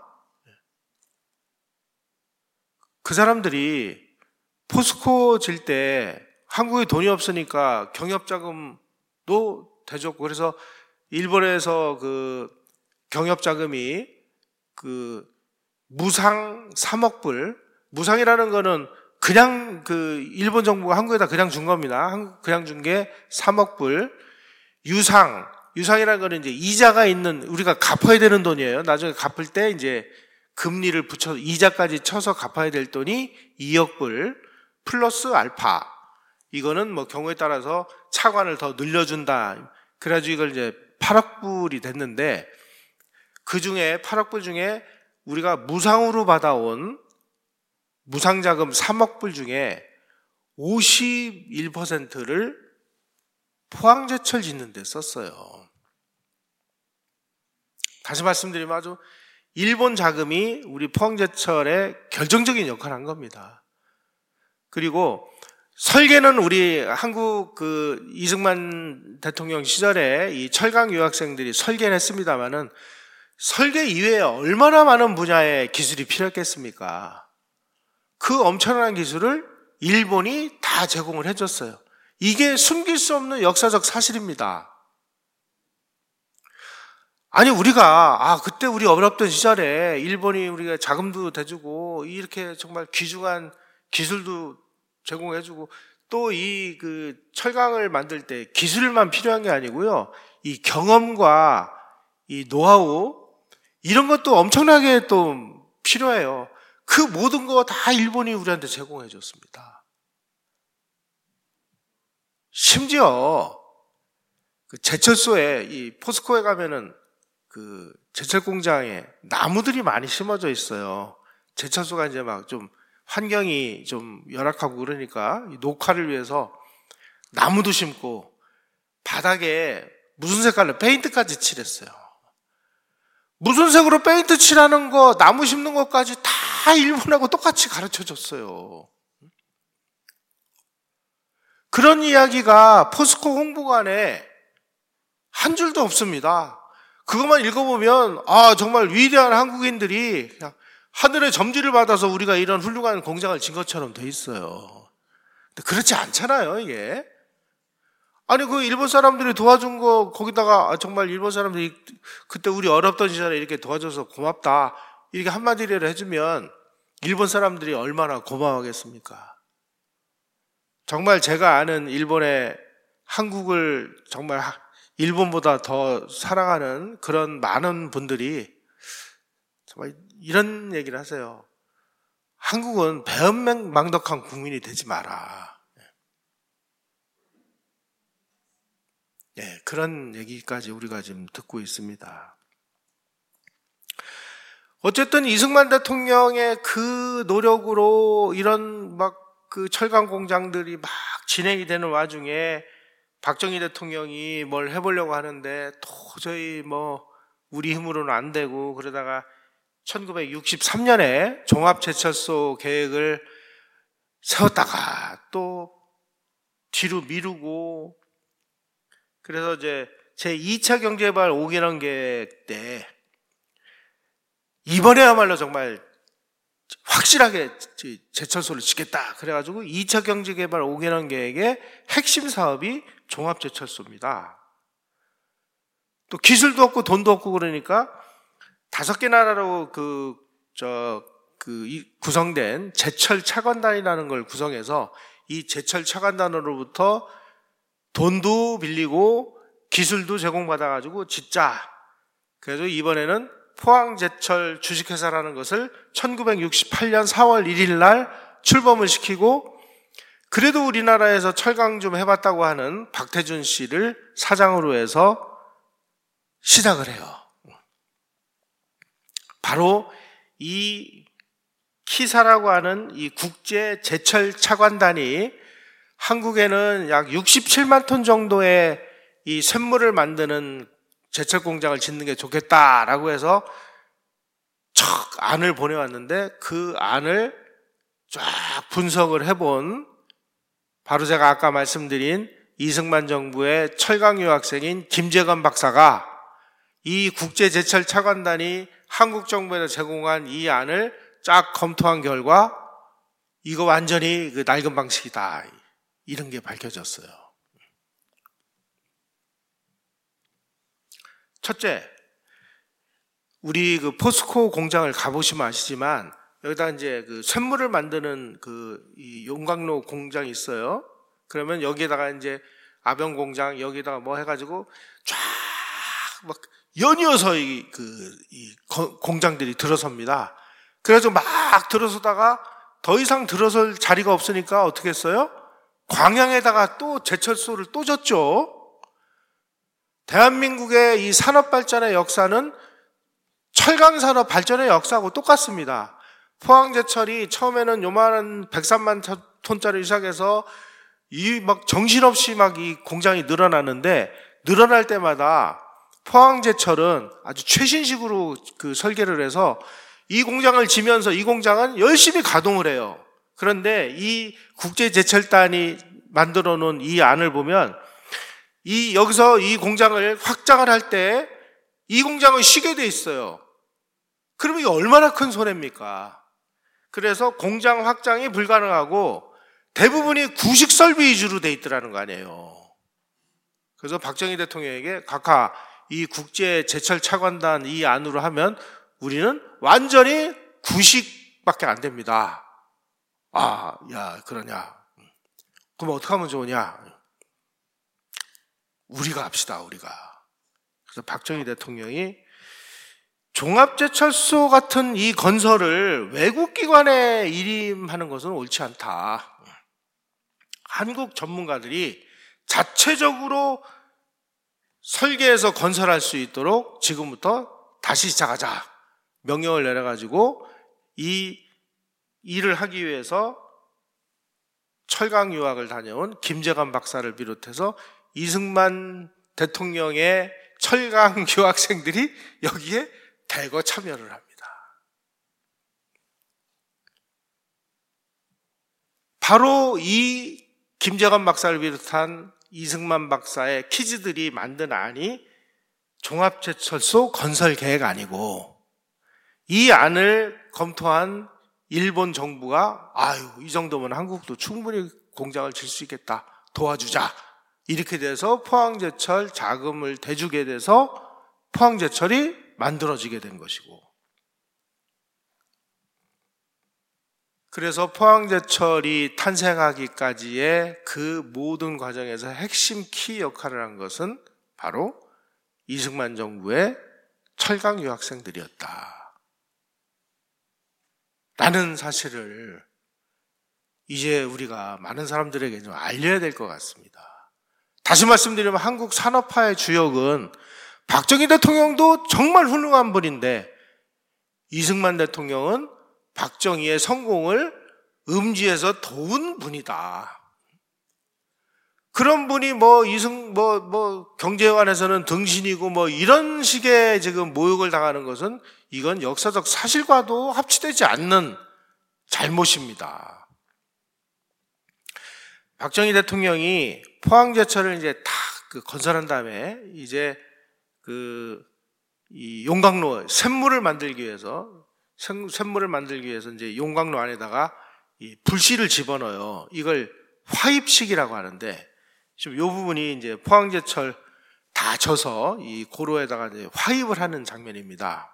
그 사람들이 포스코 질 때 한국에 돈이 없으니까 경협자금도 대줬고 그래서 일본에서 그 경협자금이 그 무상 삼억 불, 무상이라는 거는 그냥 그 일본 정부가 한국에다 그냥 준 겁니다. 그냥 준 게 삼억 불. 유상, 유상이라는 거는 이제 이자가 있는 우리가 갚아야 되는 돈이에요. 나중에 갚을 때 이제 금리를 붙여 이자까지 쳐서 갚아야 될 돈이 이억 불 플러스 알파. 이거는 뭐 경우에 따라서 차관을 더 늘려준다. 그래가지고 이걸 이제 팔억 불이 됐는데 그 중에 팔억 불 중에 우리가 무상으로 받아온 무상자금 삼억 불 중에 오십일 퍼센트를 포항제철 짓는 데 썼어요. 다시 말씀드리면 아주 일본 자금이 우리 포항제철에 결정적인 역할을 한 겁니다. 그리고 설계는 우리 한국 그 이승만 대통령 시절에 이 철강 유학생들이 설계를 했습니다만은 설계 이외에 얼마나 많은 분야의 기술이 필요했겠습니까? 그 엄청난 기술을 일본이 다 제공을 해줬어요. 이게 숨길 수 없는 역사적 사실입니다. 아니 우리가 아 그때 우리 어렵던 시절에 일본이 우리가 자금도 대주고 이렇게 정말 귀중한 기술도 제공해주고 또 이 그 철강을 만들 때 기술만 필요한 게 아니고요, 이 경험과 이 노하우 이런 것도 엄청나게 또 필요해요. 그 모든 거 다 일본이 우리한테 제공해 줬습니다. 심지어 그 제철소에 이 포스코에 가면은 그 제철 공장에 나무들이 많이 심어져 있어요. 제철소가 이제 막 좀 환경이 좀 열악하고 그러니까 녹화를 위해서 나무도 심고 바닥에 무슨 색깔로 페인트까지 칠했어요. 무슨 색으로 페인트 칠하는 거, 나무 심는 것까지 다 일본하고 똑같이 가르쳐 줬어요. 그런 이야기가 포스코 홍보관에 한 줄도 없습니다. 그것만 읽어보면 아 정말 위대한 한국인들이 그냥 하늘의 점지를 받아서 우리가 이런 훌륭한 공장을 진 것처럼 돼 있어요. 근데 그렇지 않잖아요, 이게. 아니 그 일본 사람들이 도와준 거 거기다가 아, 정말 일본 사람들이 그때 우리 어렵던 시절에 이렇게 도와줘서 고맙다 이렇게 한마디를 해주면 일본 사람들이 얼마나 고마워하겠습니까? 정말 제가 아는 일본의 한국을 정말 일본보다 더 사랑하는 그런 많은 분들이 정말 이런 얘기를 하세요. 한국은 배은망덕한 국민이 되지 마라. 예, 그런 얘기까지 우리가 지금 듣고 있습니다. 어쨌든 이승만 대통령의 그 노력으로 이런 막 그 철강 공장들이 막 진행이 되는 와중에 박정희 대통령이 뭘 해보려고 하는데 도저히 뭐 우리 힘으로는 안 되고 그러다가 천구백육십삼 년에 종합제철소 계획을 세웠다가 또 뒤로 미루고 그래서 이제 제이 차 경제개발 오 개년 계획 때 이번에야말로 정말 확실하게 제철소를 짓겠다 그래가지고 이 차 경제개발 오 개년 계획의 핵심 사업이 종합제철소입니다. 또 기술도 없고 돈도 없고 그러니까 다섯 개 나라로 그, 저, 그, 구성된 제철 차관단이라는 걸 구성해서 이 제철 차관단으로부터 돈도 빌리고 기술도 제공받아가지고 짓자. 그래서 이번에는 포항제철 주식회사라는 것을 천구백육십팔 년 사월 일일 날 출범을 시키고 그래도 우리나라에서 철강 좀 해봤다고 하는 박태준 씨를 사장으로 해서 시작을 해요. 바로 이 키사라고 하는 이 국제 제철 차관단이 한국에는 약 육십칠만 톤 정도의 이 쇳물을 만드는 제철 공장을 짓는 게 좋겠다라고 해서 척 안을 보내왔는데 그 안을 쫙 분석을 해본 바로 제가 아까 말씀드린 이승만 정부의 철강 유학생인 김재건 박사가 이 국제 제철 차관단이 한국 정부에서 제공한 이 안을 쫙 검토한 결과 이거 완전히 그 낡은 방식이다 이런 게 밝혀졌어요. 첫째, 우리 그 포스코 공장을 가보시면 아시지만 여기다 이제 그 쇳물을 만드는 그 이 용광로 공장이 있어요. 그러면 여기에다가 이제 아병 공장 여기다가 뭐 해가지고 쫙 막 연이어서 이 그 이 공장들이 들어섭니다. 그래서 막 들어서다가 더 이상 들어설 자리가 없으니까 어떻게 했어요? 광양에다가 또 제철소를 또 졌죠. 대한민국의 이 산업 발전의 역사는 철강 산업 발전의 역사하고 똑같습니다. 포항제철이 처음에는 요만한 백삼만 톤짜리 시작해서 이 막 정신없이 막 이 공장이 늘어나는데 늘어날 때마다 포항제철은 아주 최신식으로 그 설계를 해서 이 공장을 지면서 이 공장은 열심히 가동을 해요. 그런데 이 국제제철단이 만들어 놓은 이 안을 보면 이 여기서 이 공장을 확장을 할 때 이 공장은 쉬게 돼 있어요. 그러면 이게 얼마나 큰 손해입니까? 그래서 공장 확장이 불가능하고 대부분이 구식 설비 위주로 돼 있더라는 거 아니에요. 그래서 박정희 대통령에게 각하 이 국제제철 차관단 이 안으로 하면 우리는 완전히 구식밖에 안 됩니다. 아, 야, 그러냐. 그럼 어떻게 하면 좋으냐? 우리가 합시다, 우리가. 그래서 박정희 대통령이 종합제철소 같은 이 건설을 외국 기관에 일임하는 것은 옳지 않다. 한국 전문가들이 자체적으로 설계해서 건설할 수 있도록 지금부터 다시 시작하자. 명령을 내려가지고 이 일을 하기 위해서 철강 유학을 다녀온 김재관 박사를 비롯해서 이승만 대통령의 철강 유학생들이 여기에 대거 참여를 합니다. 바로 이 김재관 박사를 비롯한 이승만 박사의 키즈들이 만든 안이 종합제철소 건설 계획 아니고 이 안을 검토한 일본 정부가 아유 이 정도면 한국도 충분히 공장을 질 수 있겠다 도와주자 이렇게 돼서 포항제철 자금을 대주게 돼서 포항제철이 만들어지게 된 것이고 그래서 포항제철이 탄생하기까지의 그 모든 과정에서 핵심 키 역할을 한 것은 바로 이승만 정부의 철강 유학생들이었다. 라는 사실을 이제 우리가 많은 사람들에게 좀 알려야 될 것 같습니다. 다시 말씀드리면 한국 산업화의 주역은 박정희 대통령도 정말 훌륭한 분인데 이승만 대통령은 박정희의 성공을 음지에서 도운 분이다. 그런 분이 뭐 이승 뭐 뭐 경제관에서는 등신이고 뭐 이런 식의 지금 모욕을 당하는 것은 이건 역사적 사실과도 합치되지 않는 잘못입니다. 박정희 대통령이 포항제철을 이제 다 그 건설한 다음에 이제 그 이 용광로 샘물을 만들기 위해서 샘물을 만들기 위해서 이제 용광로 안에다가 이 불씨를 집어넣어요. 이걸 화입식이라고 하는데 지금 이 부분이 이제 포항제철 다 져서 이 고로에다가 이제 화입을 하는 장면입니다.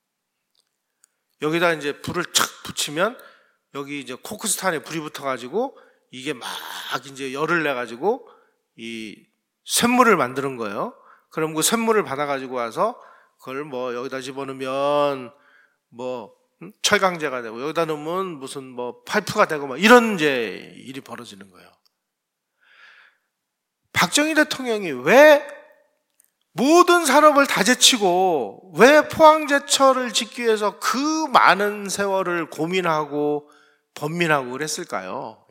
여기다 이제 불을 착 붙이면 여기 이제 코크스탄에 불이 붙어가지고 이게 막 이제 열을 내가지고 이 샘물을 만드는 거예요. 그럼 그 샘물을 받아가지고 와서 그걸 뭐 여기다 집어넣으면 뭐 철강제가 되고 여기다 넣으면 무슨 뭐 파이프가 되고 막 이런 이제 일이 벌어지는 거예요. 박정희 대통령이 왜 모든 산업을 다 제치고 왜 포항제철을 짓기 위해서 그 많은 세월을 고민하고 번민하고 그랬을까요?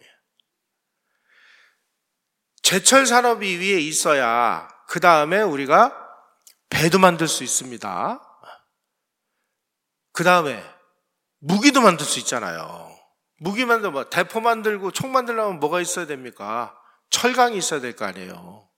제철 산업이 위에 있어야 그 다음에 우리가 배도 만들 수 있습니다. 그 다음에 무기도 만들 수 있잖아요. 무기 만들고 뭐 대포 만들고 총 만들려면 뭐가 있어야 됩니까? 철강이 있어야 될 거 아니에요.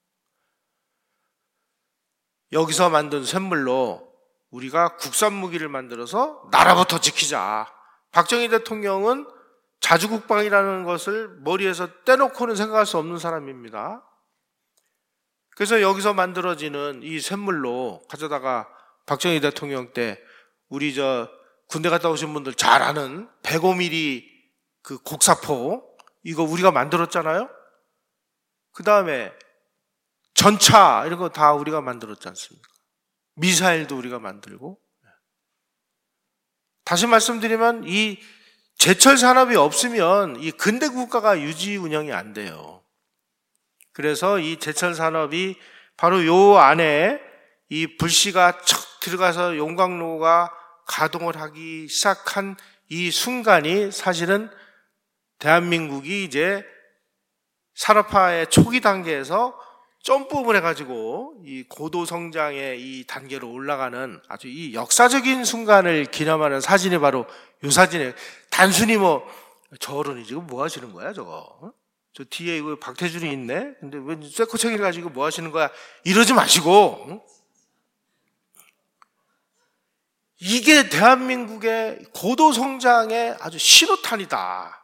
여기서 만든 샘물로 우리가 국산 무기를 만들어서 나라부터 지키자. 박정희 대통령은 자주국방이라는 것을 머리에서 떼놓고는 생각할 수 없는 사람입니다. 그래서 여기서 만들어지는 이 샘물로 가져다가 박정희 대통령 때 우리 저 군대 갔다 오신 분들 잘 아는 백오 밀리미터 그 곡사포 이거 우리가 만들었잖아요. 그 다음에 전차 이런 거 다 우리가 만들었지 않습니까? 미사일도 우리가 만들고. 다시 말씀드리면 이 제철 산업이 없으면 이 근대 국가가 유지 운영이 안 돼요. 그래서 이 제철 산업이 바로 요 안에 이 불씨가 척 들어가서 용광로가 가동을 하기 시작한 이 순간이 사실은 대한민국이 이제 산업화의 초기 단계에서 점프를 해가지고 이 고도 성장의 이 단계로 올라가는 아주 이 역사적인 순간을 기념하는 사진이 바로 이 사진이에요. 단순히 뭐 저 어른이 지금 뭐 하시는 거야, 저거? 어? 저 뒤에 이거 박태준이 있네? 근데 왜 쇠코챙이를 가지고 뭐 하시는 거야? 이러지 마시고. 응? 이게 대한민국의 고도 성장의 아주 신호탄이다.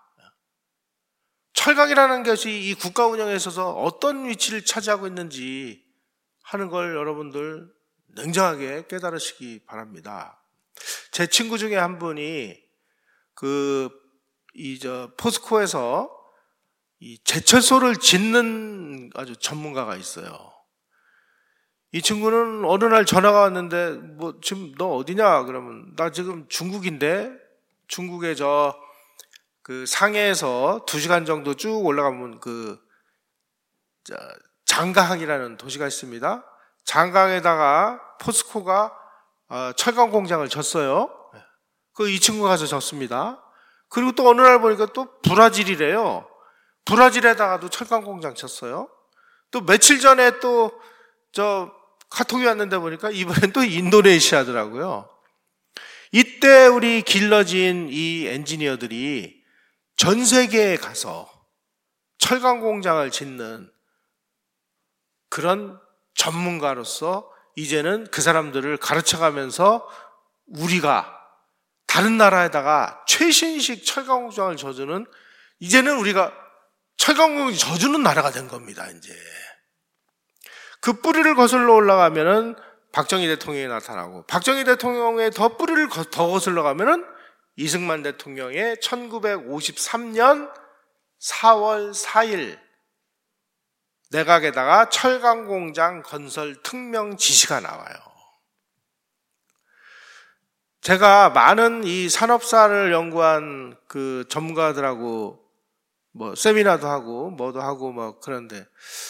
철강이라는 것이 이 국가 운영에 있어서 어떤 위치를 차지하고 있는지 하는 걸 여러분들 냉정하게 깨달으시기 바랍니다. 제 친구 중에 한 분이 그, 이, 저, 포스코에서 이 제철소를 짓는 아주 전문가가 있어요. 이 친구는 어느 날 전화가 왔는데, 뭐, 지금 너 어디냐? 그러면, 나 지금 중국인데, 중국에 저, 그 상해에서 두 시간 정도 쭉 올라가면 그, 저, 장강이라는 도시가 있습니다. 장강에다가 포스코가 어, 철강 공장을 졌어요. 그 이 친구가 가서 졌습니다. 그리고 또 어느 날 보니까 또 브라질이래요. 브라질에다가도 철강 공장 쳤어요. 또 며칠 전에 또 저 카톡이 왔는데 보니까 이번엔 또 인도네시아더라고요. 이때 우리 길러진 이 엔지니어들이 전 세계에 가서 철강 공장을 짓는 그런 전문가로서 이제는 그 사람들을 가르쳐가면서 우리가 다른 나라에다가 최신식 철강 공장을 져주는, 이제는 우리가 철강 공장을 져주는 나라가 된 겁니다, 이제. 그 뿌리를 거슬러 올라가면은 박정희 대통령이 나타나고, 박정희 대통령의 더 뿌리를 더 거슬러 가면은 이승만 대통령의 천구백오십삼 년 사월 사일 내각에다가 철강공장 건설 특명 지시가 나와요. 제가 많은 이 산업사를 연구한 그 전문가들하고 뭐 세미나도 하고 뭐도 하고 뭐 그런데,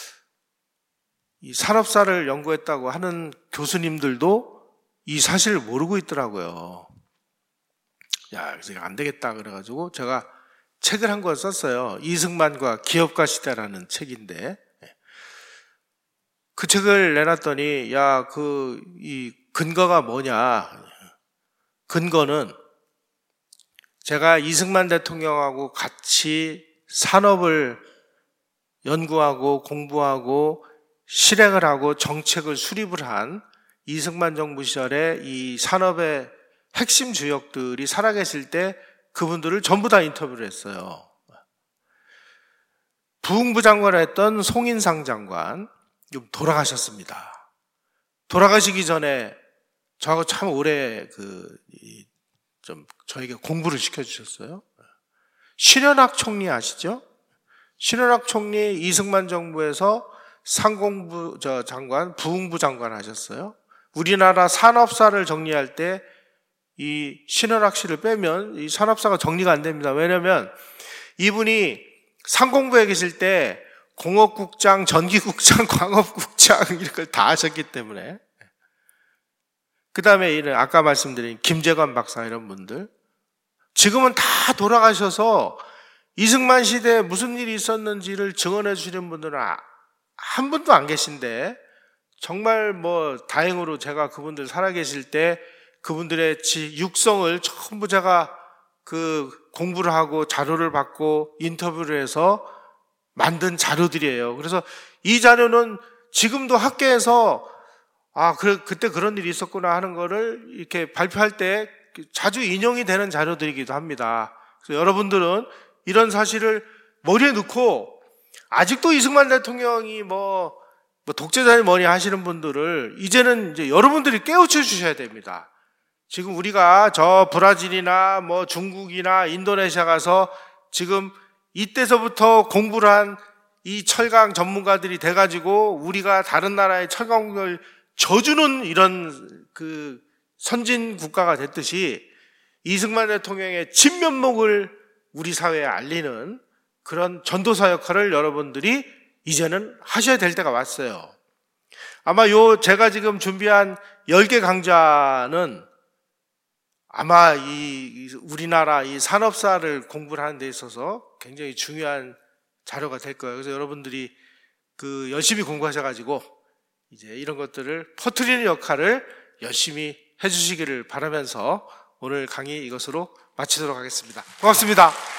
이 산업사를 연구했다고 하는 교수님들도 이 사실을 모르고 있더라고요. 야, 그래서 안 되겠다 그래가지고 제가 책을 한 권 썼어요. 이승만과 기업가 시대라는 책인데, 그 책을 내놨더니, 야, 그, 이 근거가 뭐냐. 근거는 제가 이승만 대통령하고 같이 산업을 연구하고 공부하고 실행을 하고 정책을 수립을 한 이승만 정부 시절에 이 산업의 핵심 주역들이 살아계실 때 그분들을 전부 다 인터뷰를 했어요. 부흥부 장관을 했던 송인상 장관, 돌아가셨습니다. 돌아가시기 전에 저하고 참 오래 그, 좀 저에게 공부를 시켜주셨어요. 신현학 총리 아시죠? 신현학 총리 이승만 정부에서 상공부 저 장관, 부흥부 장관 하셨어요. 우리나라 산업사를 정리할 때 이 신현학 씨를 빼면 이 산업사가 정리가 안 됩니다. 왜냐하면 이분이 상공부에 계실 때 공업국장, 전기국장, 광업국장 이런 걸 다 하셨기 때문에. 그 다음에 이런 아까 말씀드린 김재관 박사 이런 분들, 지금은 다 돌아가셔서 이승만 시대에 무슨 일이 있었는지를 증언해 주시는 분들은 한 분도 안 계신데, 정말 뭐 다행으로 제가 그분들 살아계실 때 그분들의 육성을 전부 제가 그 공부를 하고 자료를 받고 인터뷰를 해서 만든 자료들이에요. 그래서 이 자료는 지금도 학계에서 아, 그, 그때 그런 일이 있었구나 하는 거를 이렇게 발표할 때 자주 인용이 되는 자료들이기도 합니다. 그래서 여러분들은 이런 사실을 머리에 넣고 아직도 이승만 대통령이 뭐, 뭐 독재자니 뭐니 하시는 분들을 이제는 이제 여러분들이 깨우쳐 주셔야 됩니다. 지금 우리가 저 브라질이나 뭐 중국이나 인도네시아 가서 지금 이때서부터 공부를 한 이 철강 전문가들이 돼가지고 우리가 다른 나라의 철강을 져주는 이런 그 선진 국가가 됐듯이 이승만 대통령의 진면목을 우리 사회에 알리는 그런 전도사 역할을 여러분들이 이제는 하셔야 될 때가 왔어요. 아마 요 제가 지금 준비한 열 개 강좌는 아마 이 우리나라 이 산업사를 공부를 하는 데 있어서 굉장히 중요한 자료가 될 거예요. 그래서 여러분들이 그 열심히 공부하셔가지고 이제 이런 것들을 퍼뜨리는 역할을 열심히 해주시기를 바라면서 오늘 강의 이것으로 마치도록 하겠습니다. 고맙습니다.